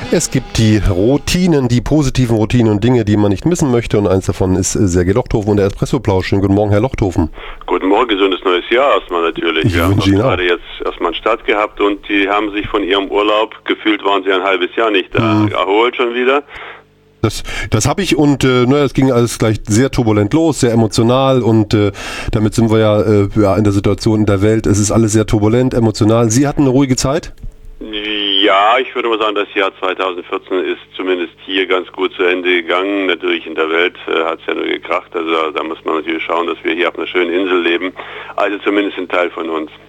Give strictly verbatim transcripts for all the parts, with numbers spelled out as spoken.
Es gibt die Routinen, die positiven Routinen und Dinge, die man nicht missen möchte. Und eins davon ist Sergej Lochthofen und der Espresso-Plausch. Schönen guten Morgen, Herr Lochthofen. Guten Morgen, gesundes neues Jahr erstmal natürlich. Ich Wir haben wünsche Ihnen gerade jetzt erstmal einen Start gehabt und die haben sich von ihrem Urlaub, gefühlt waren sie ein halbes Jahr nicht da, mhm. erholt schon wieder. Das, das habe ich und äh, ne, es ging alles gleich sehr turbulent los, sehr emotional und äh, damit sind wir ja, äh, ja in der Situation in der Welt. Es ist alles sehr turbulent, emotional. Sie hatten eine ruhige Zeit? Ja, ich würde mal sagen, das Jahr zweitausendvierzehn ist zumindest hier ganz gut zu Ende gegangen. Natürlich in der Welt äh, hat es ja nur gekracht, also da muss man natürlich schauen, dass wir hier auf einer schönen Insel leben. Also zumindest ein Teil von uns.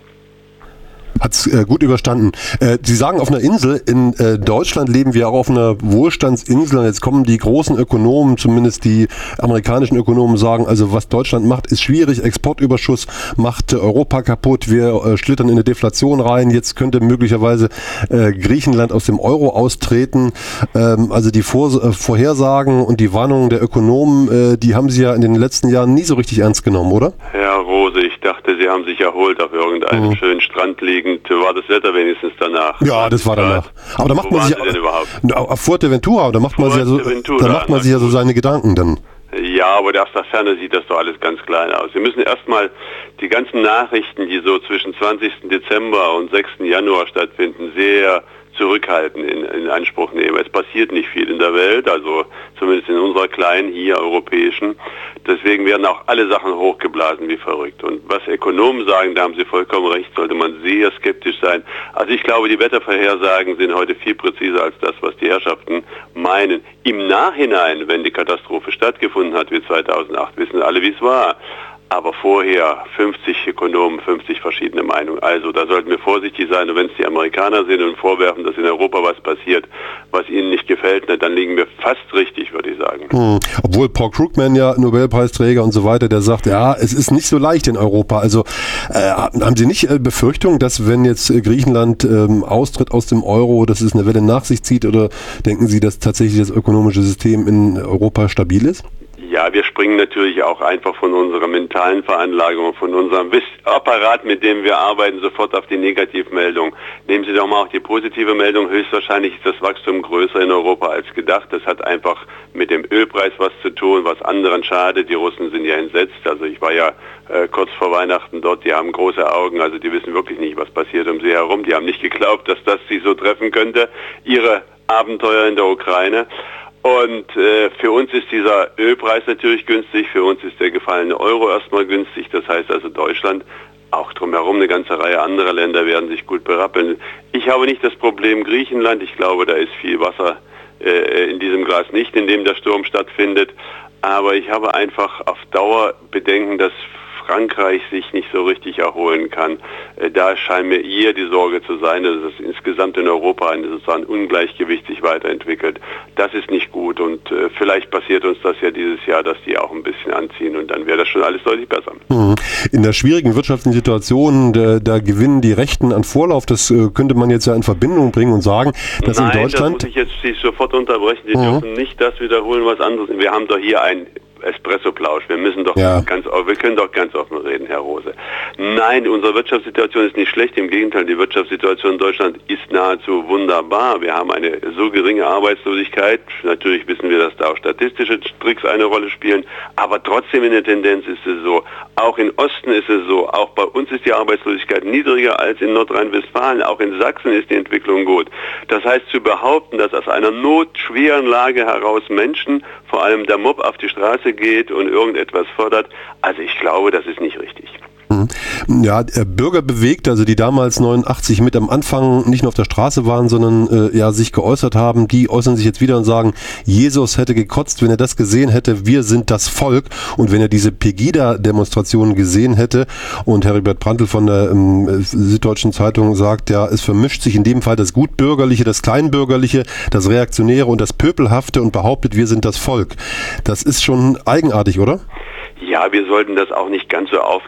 Hat's äh, gut überstanden. Äh, Sie sagen, auf einer Insel, in äh, Deutschland leben wir auch auf einer Wohlstandsinsel und jetzt kommen die großen Ökonomen, zumindest die amerikanischen Ökonomen sagen, also was Deutschland macht, ist schwierig, Exportüberschuss macht äh, Europa kaputt, wir äh, schlittern in eine Deflation rein, jetzt könnte möglicherweise äh, Griechenland aus dem Euro austreten. Ähm, also die Vor- äh, Vorhersagen und die Warnungen der Ökonomen, äh, die haben Sie ja in den letzten Jahren nie so richtig ernst genommen, oder? Herr Rose, ich dachte, Sie haben sich erholt auf irgendeinem mhm. schönen Strand liegen. War das Wetter wenigstens danach? Ja, das war danach. Aber da macht man sich auf Fuerteventura, da macht man sich ja so, da macht man sich ja so seine Gedanken dann. Ja, aber aus der Ferne sieht das doch alles ganz klein aus. Wir müssen erstmal die ganzen Nachrichten, die so zwischen zwanzigsten Dezember und sechsten Januar stattfinden, sehr zurückhalten in, in Anspruch nehmen. Es passiert nicht viel in der Welt, also zumindest in unserer kleinen, hier europäischen. Deswegen werden auch alle Sachen hochgeblasen wie verrückt. Und was Ökonomen sagen, da haben Sie vollkommen recht, sollte man sehr skeptisch sein. Also ich glaube, die Wettervorhersagen sind heute viel präziser als das, was die Herrschaften meinen. Im Nachhinein, wenn die Katastrophe stattgefunden hat wie zweitausendacht, wissen alle, wie es war. Aber vorher fünfzig Ökonomen, fünfzig verschiedene Meinungen. Also da sollten wir vorsichtig sein. Und wenn es die Amerikaner sind und vorwerfen, dass in Europa was passiert, was ihnen nicht gefällt, ne, dann liegen wir fast richtig, würde ich sagen. Hm. Obwohl Paul Krugman ja Nobelpreisträger und so weiter, der sagt, ja, es ist nicht so leicht in Europa. Also äh, haben Sie nicht äh, Befürchtung, dass wenn jetzt äh, Griechenland ähm, austritt aus dem Euro, dass es eine Welle nach sich zieht? Oder denken Sie, dass tatsächlich das ökonomische System in Europa stabil ist? Ja, wir springen natürlich auch einfach von unserer mentalen Veranlagung, von unserem Apparat, mit dem wir arbeiten, sofort auf die Negativmeldung. Nehmen Sie doch mal auch die positive Meldung. Höchstwahrscheinlich ist das Wachstum größer in Europa als gedacht. Das hat einfach mit dem Ölpreis was zu tun, was anderen schadet. Die Russen sind ja entsetzt. Also ich war ja äh, kurz vor Weihnachten dort. Die haben große Augen. Also die wissen wirklich nicht, was passiert um sie herum. Die haben nicht geglaubt, dass das sie so treffen könnte. Ihre Abenteuer in der Ukraine. Und äh, für uns ist dieser Ölpreis natürlich günstig, für uns ist der gefallene Euro erstmal günstig, das heißt also Deutschland, auch drumherum eine ganze Reihe anderer Länder werden sich gut berappeln. Ich habe nicht das Problem Griechenland, ich glaube, da ist viel Wasser äh, in diesem Glas nicht, in dem der Sturm stattfindet, aber ich habe einfach auf Dauer Bedenken, dass Frankreich sich nicht so richtig erholen kann. Da scheint mir eher die Sorge zu sein, dass es insgesamt in Europa ein sozusagen Ungleichgewicht sich weiterentwickelt. Das ist nicht gut und äh, vielleicht passiert uns das ja dieses Jahr, dass die auch ein bisschen anziehen und dann wäre das schon alles deutlich besser. In der schwierigen wirtschaftlichen Situation, da, da gewinnen die Rechten an Vorlauf, das äh, könnte man jetzt ja in Verbindung bringen und sagen, dass Nein, in Deutschland... das muss ich jetzt Sie sofort unterbrechen. Sie mhm. dürfen nicht das wiederholen, was anderes. Wir haben doch hier ein Espresso-Plausch. Wir müssen doch ja. ganz, wir können doch ganz offen reden, Herr Rose. Nein, unsere Wirtschaftssituation ist nicht schlecht. Im Gegenteil, die Wirtschaftssituation in Deutschland ist nahezu wunderbar. Wir haben eine so geringe Arbeitslosigkeit. Natürlich wissen wir, dass da auch statistische Tricks eine Rolle spielen. Aber trotzdem in der Tendenz ist es so. Auch im Osten ist es so. Auch bei uns ist die Arbeitslosigkeit niedriger als in Nordrhein-Westfalen. Auch in Sachsen ist die Entwicklung gut. Das heißt, zu behaupten, dass aus einer notschweren Lage heraus Menschen, vor allem der Mob, auf die Straße geht und irgendetwas fördert, also ich glaube, das ist nicht richtig. Ja, Bürger bewegt, also die damals neunundachtzig mit am Anfang nicht nur auf der Straße waren, sondern äh, ja sich geäußert haben, die äußern sich jetzt wieder und sagen, Jesus hätte gekotzt, wenn er das gesehen hätte, wir sind das Volk. Und wenn er diese Pegida-Demonstrationen gesehen hätte und Heribert Prantl von der ähm, Süddeutschen Zeitung sagt, ja, es vermischt sich in dem Fall das Gutbürgerliche, das Kleinbürgerliche, das Reaktionäre und das Pöbelhafte und behauptet, wir sind das Volk. Das ist schon eigenartig, oder? Ja, wir sollten das auch nicht ganz so aufgeregt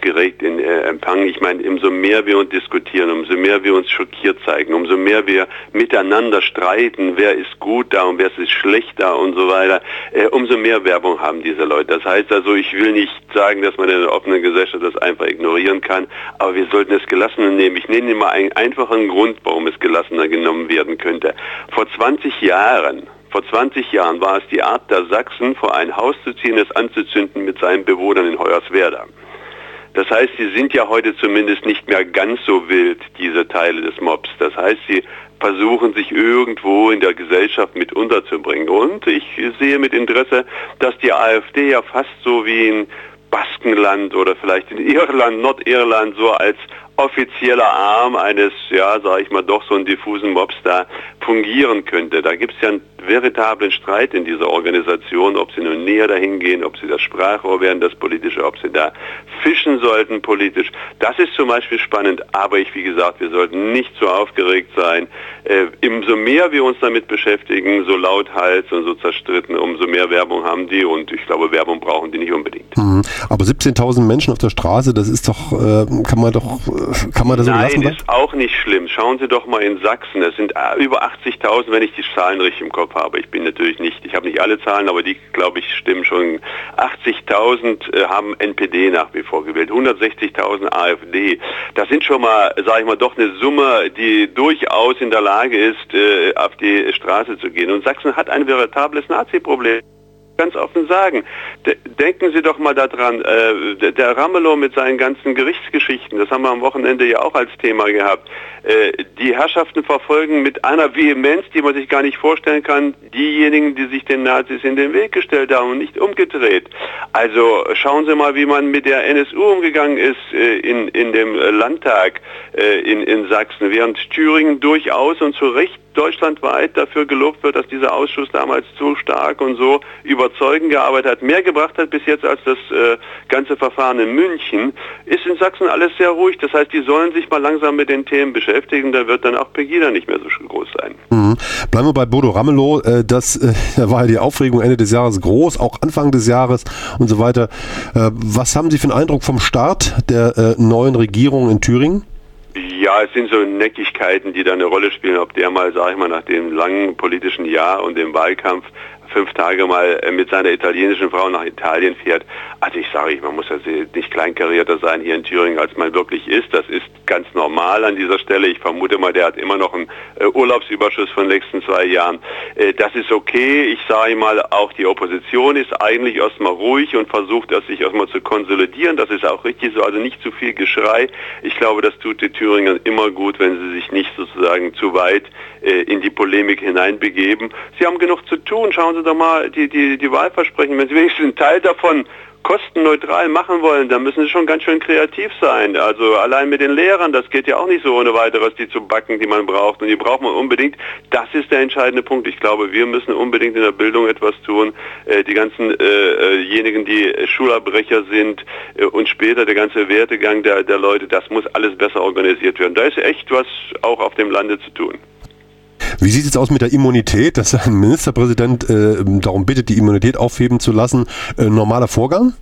den äh, Empfang. Ich meine, umso mehr wir uns diskutieren, umso mehr wir uns schockiert zeigen, umso mehr wir miteinander streiten, wer ist gut da und wer ist schlecht da und so weiter, äh, umso mehr Werbung haben diese Leute. Das heißt also, ich will nicht sagen, dass man in einer offenen Gesellschaft das einfach ignorieren kann, aber wir sollten es gelassener nehmen. Ich nenne Ihnen mal einen einfachen Grund, warum es gelassener genommen werden könnte. Vor zwanzig Jahren Vor zwanzig Jahren war es die Art der Sachsen, vor ein Haus zu ziehen, es anzuzünden mit seinen Bewohnern in Hoyerswerda. Das heißt, sie sind ja heute zumindest nicht mehr ganz so wild, diese Teile des Mobs. Das heißt, sie versuchen sich irgendwo in der Gesellschaft mit unterzubringen. Und ich sehe mit Interesse, dass die AfD ja fast so wie in Baskenland oder vielleicht in Irland, Nordirland so als offizieller Arm eines, ja, sage ich mal, doch so einen diffusen Mobs da fungieren könnte. Da gibt es ja einen veritablen Streit in dieser Organisation, ob sie nun näher dahin gehen, ob sie das Sprachrohr werden, das Politische, ob sie da fischen sollten politisch. Das ist zum Beispiel spannend, aber ich, wie gesagt, wir sollten nicht so aufgeregt sein. Äh, umso mehr wir uns damit beschäftigen, so lauthals und so zerstritten, umso mehr Werbung haben die und ich glaube, Werbung brauchen die nicht unbedingt. Mhm. Aber siebzehntausend Menschen auf der Straße, das ist doch, äh, kann man doch, äh, kann man das so lassen? Nein, ist auch nicht schlimm. Schauen Sie doch mal in Sachsen, es sind äh, über achtzigtausend, wenn ich die Zahlen richtig im Kopf habe. Ich bin natürlich nicht, ich habe nicht alle Zahlen, aber die, glaube ich, stimmen schon. achtzigtausend äh, haben N P D nach wie vor gewählt, hundertsechzigtausend AfD. Das sind schon mal, sage ich mal, doch eine Summe, die durchaus in der Lage ist, äh, auf die Straße zu gehen. Und Sachsen hat ein veritables Nazi-Problem. Ganz offen sagen. De- denken Sie doch mal daran, äh, der, der Ramelow mit seinen ganzen Gerichtsgeschichten, das haben wir am Wochenende ja auch als Thema gehabt, äh, die Herrschaften verfolgen mit einer Vehemenz, die man sich gar nicht vorstellen kann, diejenigen, die sich den Nazis in den Weg gestellt haben und nicht umgedreht. Also schauen Sie mal, wie man mit der N S U umgegangen ist äh, in, in dem Landtag äh, in, in Sachsen, während Thüringen durchaus und zu Recht deutschlandweit dafür gelobt wird, dass dieser Ausschuss damals so stark und so überzeugend gearbeitet hat, mehr gebracht hat bis jetzt als das äh, ganze Verfahren in München, ist in Sachsen alles sehr ruhig. Das heißt, die sollen sich mal langsam mit den Themen beschäftigen, da wird dann auch Pegida nicht mehr so groß sein. Mhm. Bleiben wir bei Bodo Ramelow. Äh, das äh, da war ja die Aufregung Ende des Jahres groß, auch Anfang des Jahres und so weiter. Äh, was haben Sie für einen Eindruck vom Start der äh, neuen Regierung in Thüringen? Ja, es sind so Neckigkeiten, die da eine Rolle spielen, ob der mal, sag ich mal, nach dem langen politischen Jahr und dem Wahlkampf fünf Tage mal mit seiner italienischen Frau nach Italien fährt. Also ich sage, man muss ja nicht kleinkarierter sein hier in Thüringen, als man wirklich ist. Das ist ganz normal an dieser Stelle. Ich vermute mal, der hat immer noch einen äh, Urlaubsüberschuss von den letzten zwei Jahren. Äh, das ist okay. Ich sage mal, auch die Opposition ist eigentlich erstmal ruhig und versucht, das sich erstmal zu konsolidieren. Das ist auch richtig so. Also nicht zu viel Geschrei. Ich glaube, das tut den Thüringern immer gut, wenn sie sich nicht sozusagen zu weit äh, in die Polemik hineinbegeben. Sie haben genug zu tun. Schauen Sie doch mal die, die, die Wahlversprechen. Wenn Sie wenigstens einen Teil davon kostenneutral machen wollen, dann müssen sie schon ganz schön kreativ sein. Also allein mit den Lehrern, das geht ja auch nicht so ohne weiteres, die zu backen, die man braucht. Und die braucht man unbedingt. Das ist der entscheidende Punkt. Ich glaube, wir müssen unbedingt in der Bildung etwas tun. Äh, die ganzen äh, diejenigen, die Schulabbrecher sind äh, und später der ganze Werdegang der, der Leute, das muss alles besser organisiert werden. Da ist echt was auch auf dem Lande zu tun. Wie sieht es aus mit der Immunität, dass ein Ministerpräsident äh, darum bittet, die Immunität aufheben zu lassen? Äh, normaler Vorgang?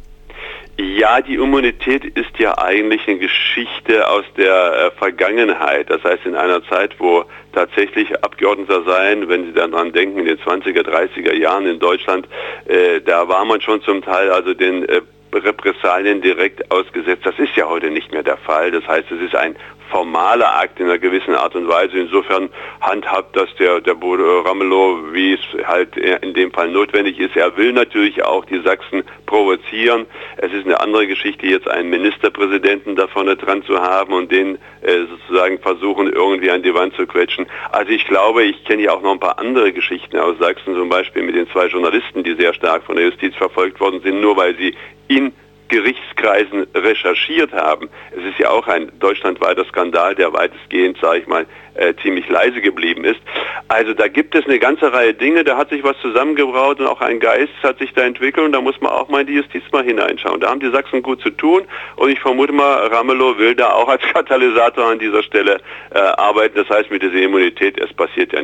Ja, die Immunität ist ja eigentlich eine Geschichte aus der äh, Vergangenheit. Das heißt, in einer Zeit, wo tatsächlich Abgeordneter sein, wenn Sie dann dran denken, in den zwanziger, dreißiger Jahren in Deutschland, äh, da war man schon zum Teil also den äh, Repressalien direkt ausgesetzt. Das ist ja heute nicht mehr der Fall. Das heißt, es ist ein formaler Akt in einer gewissen Art und Weise. Insofern handhabt das der, der Bodo Ramelow, wie es halt in dem Fall notwendig ist. Er will natürlich auch die Sachsen provozieren. Es ist eine andere Geschichte, jetzt einen Ministerpräsidenten da vorne dran zu haben und den äh, sozusagen versuchen, irgendwie an die Wand zu quetschen. Also ich glaube, ich kenne ja auch noch ein paar andere Geschichten aus Sachsen, zum Beispiel mit den zwei Journalisten, die sehr stark von der Justiz verfolgt worden sind, nur weil sie in Gerichtskreisen recherchiert haben. Es ist ja auch ein deutschlandweiter Skandal, der weitestgehend, sage ich mal, äh, ziemlich leise geblieben ist. Also da gibt es eine ganze Reihe Dinge, da hat sich was zusammengebraut und auch ein Geist hat sich da entwickelt und da muss man auch mal in die Justiz mal hineinschauen. Da haben die Sachsen gut zu tun und ich vermute mal, Ramelow will da auch als Katalysator an dieser Stelle äh, arbeiten. Das heißt, mit dieser Immunität, es passiert ja nichts. Er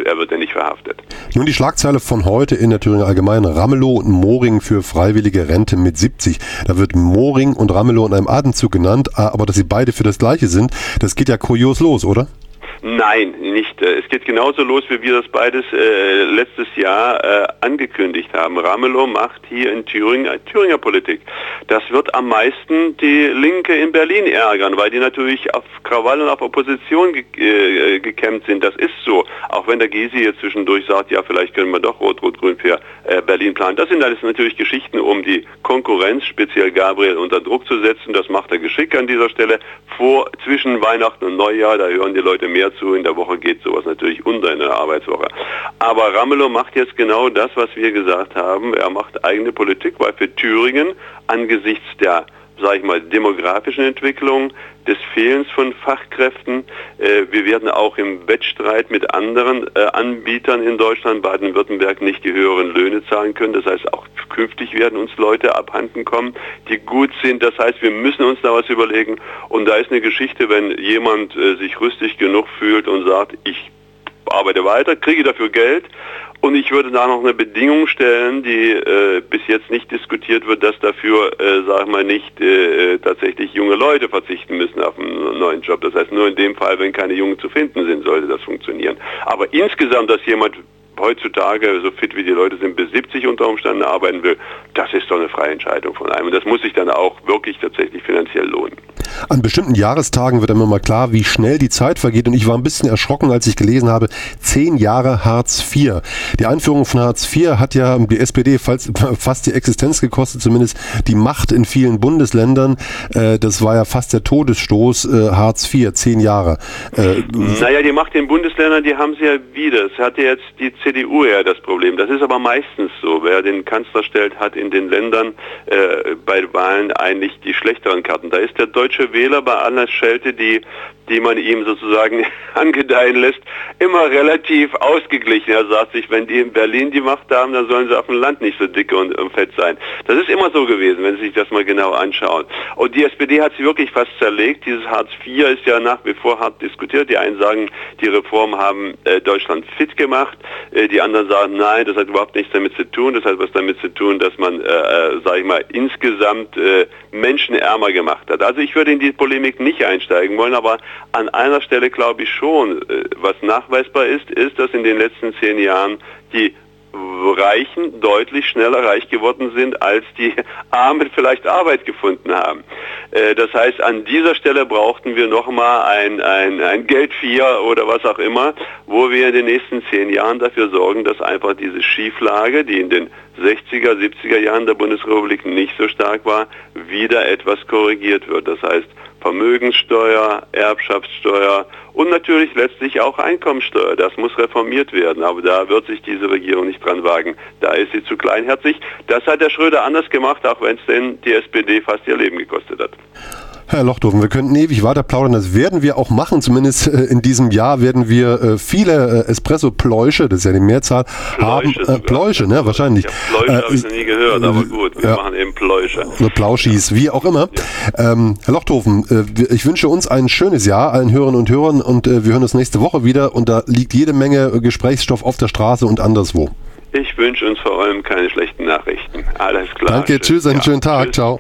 er wird ja nicht verhaftet. Nun die Schlagzeile von heute in der Thüringer Allgemeinen: Ramelow und Moring für freiwillige Rente mit siebzig. Da wird Moring und Ramelow in einem Atemzug genannt, aber dass sie beide für das Gleiche sind, das geht ja kurios los, oder? Nein, nicht. Es geht genauso los, wie wir das beides äh, letztes Jahr äh, angekündigt haben. Ramelow macht hier in Thüringen äh, Thüringer Politik. Das wird am meisten die Linke in Berlin ärgern, weil die natürlich auf Krawall und auf Opposition ge äh, gekämpft sind. Das ist so. Auch wenn der Gysi jetzt zwischendurch sagt, ja, vielleicht können wir doch Rot-Rot-Grün für äh, Berlin planen. Das sind alles natürlich Geschichten, um die Konkurrenz, speziell Gabriel, unter Druck zu setzen. Das macht er geschickt an dieser Stelle. Vor, zwischen Weihnachten und Neujahr, da hören die Leute mehr zu. In der Woche geht sowas natürlich unter in der Arbeitswoche. Aber Ramelow macht jetzt genau das, was wir gesagt haben. Er macht eigene Politik, weil für Thüringen angesichts der, sage ich mal, demografischen Entwicklung, des Fehlens von Fachkräften, äh, wir werden auch im Wettstreit mit anderen äh, Anbietern in Deutschland, Baden-Württemberg, nicht die höheren Löhne zahlen können. Das heißt, auch künftig werden uns Leute abhanden kommen, die gut sind. Das heißt, wir müssen uns da was überlegen. Und da ist eine Geschichte, wenn jemand äh, sich rüstig genug fühlt und sagt, ich arbeite weiter, kriege dafür Geld. Und ich würde da noch eine Bedingung stellen, die äh, bis jetzt nicht diskutiert wird, dass dafür, äh, sag mal, nicht äh, tatsächlich junge Leute verzichten müssen auf einen neuen Job. Das heißt, nur in dem Fall, wenn keine Jungen zu finden sind, sollte das funktionieren. Aber insgesamt, dass jemand heutzutage, so fit wie die Leute sind, bis siebzig unter Umständen arbeiten will, das ist doch eine freie Entscheidung von einem. Und das muss sich dann auch wirklich tatsächlich finanziell lohnen. An bestimmten Jahrestagen wird immer mal klar, wie schnell die Zeit vergeht. Und ich war ein bisschen erschrocken, als ich gelesen habe, zehn Jahre Hartz vier. Die Einführung von Hartz vier hat ja die S P D fast die Existenz gekostet, zumindest die Macht in vielen Bundesländern. Das war ja fast der Todesstoß, Hartz vier, zehn Jahre. Naja, die Macht in Bundesländern, die haben sie ja wieder. Es hatte jetzt die C D U ja das Problem. Das ist aber meistens so. Wer den Kanzler stellt, hat in den Ländern äh, bei Wahlen eigentlich die schlechteren Karten. Da ist der deutsche Wähler bei aller Schelte, die, die man ihm sozusagen angedeihen lässt, immer relativ ausgeglichen. Er sagt sich, wenn die in Berlin die Macht haben, dann sollen sie auf dem Land nicht so dick und, und fett sein. Das ist immer so gewesen, wenn Sie sich das mal genau anschauen. Und die S P D hat sich wirklich fast zerlegt. Dieses Hartz vier ist ja nach wie vor hart diskutiert. Die einen sagen, die Reformen haben äh, Deutschland fit gemacht. Äh, die anderen sagen, nein, das hat überhaupt nichts damit zu tun. Das hat was damit zu tun, dass man, äh, äh, sage ich mal, insgesamt äh, menschenärmer gemacht hat. Also ich würde in die Polemik nicht einsteigen wollen, aber an einer Stelle glaube ich schon, was nachweisbar ist, ist, dass in den letzten zehn Jahren die Reichen deutlich schneller reich geworden sind, als die Armen vielleicht Arbeit gefunden haben. Das heißt, an dieser Stelle brauchten wir nochmal ein, ein, ein Geld vier oder was auch immer, wo wir in den nächsten zehn Jahren dafür sorgen, dass einfach diese Schieflage, die in den sechziger, siebziger Jahren der Bundesrepublik nicht so stark war, wieder etwas korrigiert wird. Das heißt, Vermögenssteuer, Erbschaftssteuer und natürlich letztlich auch Einkommensteuer. Das muss reformiert werden, aber da wird sich diese Regierung nicht dran wagen. Da ist sie zu kleinherzig. Das hat der Schröder anders gemacht, auch wenn es denn die S P D fast ihr Leben gekostet hat. Herr Lochdofen, wir könnten ewig weiter plaudern, das werden wir auch machen, zumindest äh, in diesem Jahr werden wir äh, viele äh, Espresso-Pläusche, das ist ja die Mehrzahl, haben, äh, Pläusche, ne, wahrscheinlich. Ja, Pläusche äh, habe ich noch nie gehört, aber gut, wir ja, machen eben Pläusche. Oder Plauschis, wie auch immer. Ja. Ähm, Herr Lochdofen, äh, ich wünsche uns ein schönes Jahr, allen Hörerinnen und Hörern, und äh, wir hören uns nächste Woche wieder, und da liegt jede Menge Gesprächsstoff auf der Straße und anderswo. Ich wünsche uns vor allem keine schlechten Nachrichten. Alles klar. Danke, tschüss, einen ja, schönen Tag, tschüss. Ciao.